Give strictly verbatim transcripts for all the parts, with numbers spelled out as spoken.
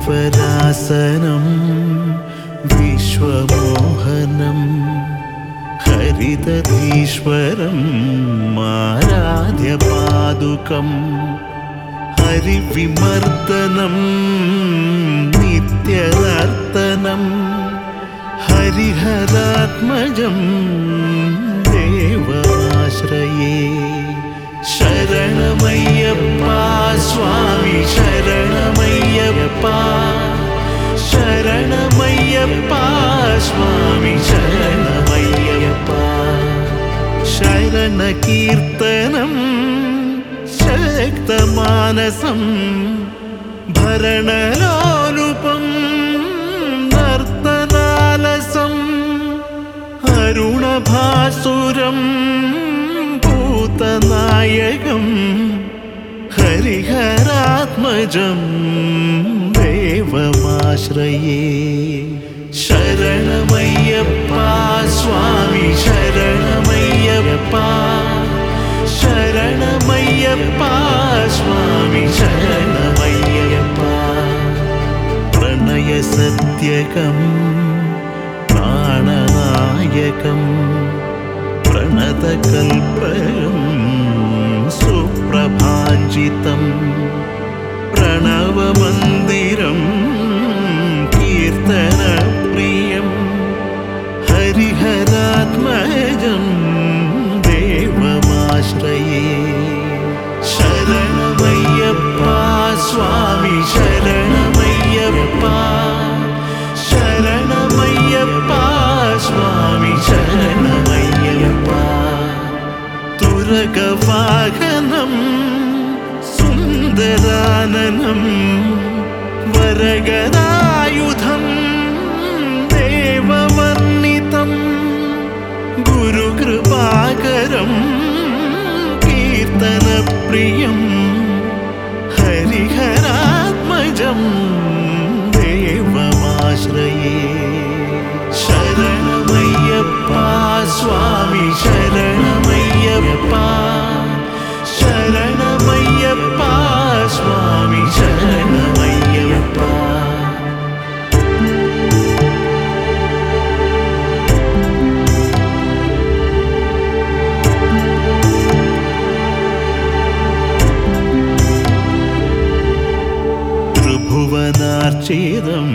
ഹരിവരാസനം വിശ്വമോഹനം ഹരിതധീശ്വരം ആരാധ്യപാദുകം ഹരിവിമർദ്ദനം നിത്യനർത്തനം ഹരിഹരാത്മജം ദേവമാശ്രയേ. ശരണമയ്യപ്പ സ്വാമി ശരണമയ്യപ്പ ശരണമയ്യപ്പ സ്വാമി ശരണമയ്യപ്പ. ശരണകീർത്തനം ശക്തമാനസം ഭരണലോലുപം നർത്തനാലസം അരുണഭാസുരം ഭൂതനായകം ഹരിഹരാത്മജം ദേവമാശ്രയേ. ശരണമയ്യപ്പ സ്വാമി ശരണമയ്യപ്പ ശരണമയ്യപ്പ സ്വാമി ശരണമയ്യപ്പ. പ്രണയസത്യകം പ്രാണനായകം പ്രണതകൽപകം സുപ്രഭാഞ്ജിതം പ്രണവമന്ദിരം കീർത്തനപ്രിയം ഹരിഹരാത്മജം ദേവമാശ്രയേ. ശരണമയ്യപ്പ സ്വാമി ശരണമയ്യപ്പ ശരണമയ്യപ്പ സ്വാമി ശരണമയ്യപ്പ. തുരകവാഹനം സുന്ദരാനനം വരഗദായുധം ദേവവർണിതം ഗുരുകൃപാകരം കീർത്തനപ്രിയം ഹരിഹരാത്മജം ദേവമാശ്രയേ. ശരണമയ്യപ്പ സ്വാമി ശരണമയ്യപ്പ ശരണമയ്യപ്പ സ്വാമി ശരണമയ്യപ്പ. ത്രിഭുവനാർച്ചിതം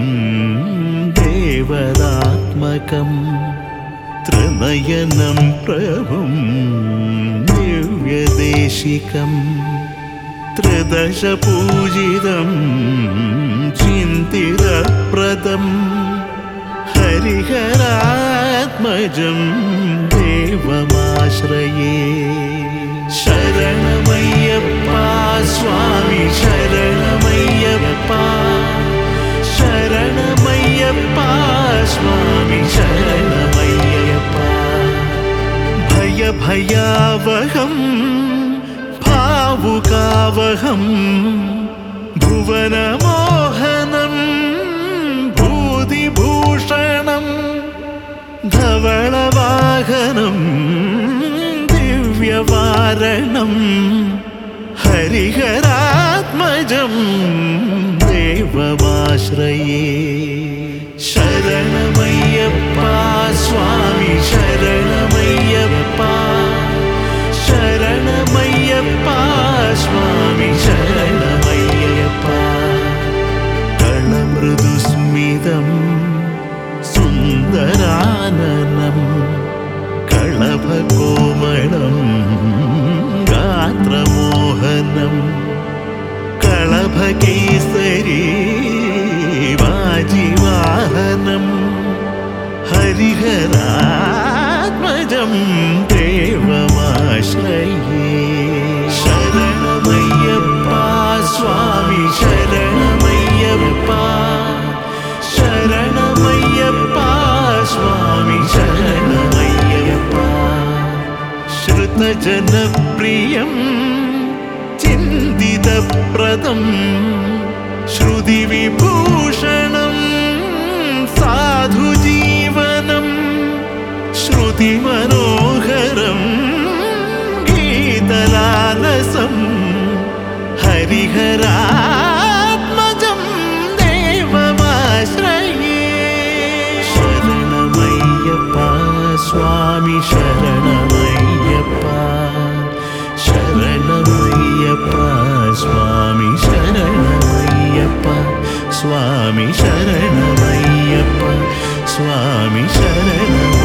ദേവതാത്മകം ത്രിനയനം പ്രഭും ദിവ്യദേശികം ത്രിദശപൂജിതം ചിന്തിതപ്രദം ഹരിഹരാത്മജം ദേവമാശ്രയേ. ശരണമയ്യപ്പ സ്വാമി ശരണമയ്യപ്പ ശരണമയ്യപ്പ സ്വാമി ശരണമയ്യപ്പ. ഭയഭയാവഹം ഭാവുകാവഹം ഭുവനമോഹനം ഭൂതിഭൂഷണം ധവളവാഹനം ദിവ്യവാരണം ഹരിഹരാത്മജം ദേവമാശ്രയേ. ശരണമയ്യപ്പ സ്വാമി ശരണമയ്യപ്പ ശരണമയ്യപ്പ സ്വാമി ശരണമയ്യപ്പ. കളമൃദുസ്മിതം സുന്ദരാനനം കളഭകോമളം ഗാത്രമോഹനം കളഭകേസരി വാജിവാഹനം ഹരിഹരാത്മജം ദേവമാശ്രയേ. ശരണമയ്യപ്പ സ്വാമി ശരണമയ്യപ്പ ശരണമയ്യപ്പ സ്വാമി ശരണമയ്യപ്പ. ശ്രുതജനപ്രിയം ചിന്തിതപ്രദം ശ്രുതിവിഭൂഷണം സാധുജീവനം ശ്രുതിമനോഹരം ഗീതലാലസം ഹരിഹരാത്മജം ദേവ ശരണമയ്യപ്പ ശരണമയ്യപ്പ സ്വാമി ശരണമയ്യപ്പ സ്വാമി ശരണമയ്യപ്പ സ്വാമി ശരണ